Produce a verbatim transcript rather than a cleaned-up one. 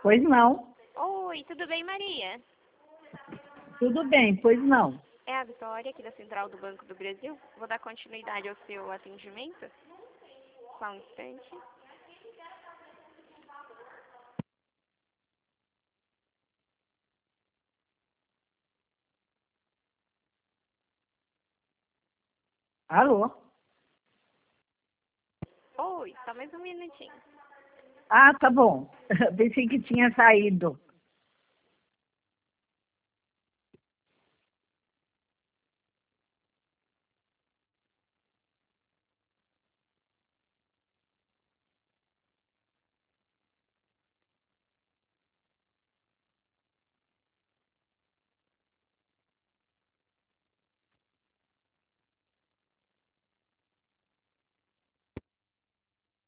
Pois não. Oi, tudo bem, Maria? Tudo bem, pois não. É a Vitória, aqui da Central do Banco do Brasil. Vou dar continuidade ao seu atendimento. Só um instante. Alô? Oi, só mais um minutinho. Ah, tá bom. Pensei que tinha saído.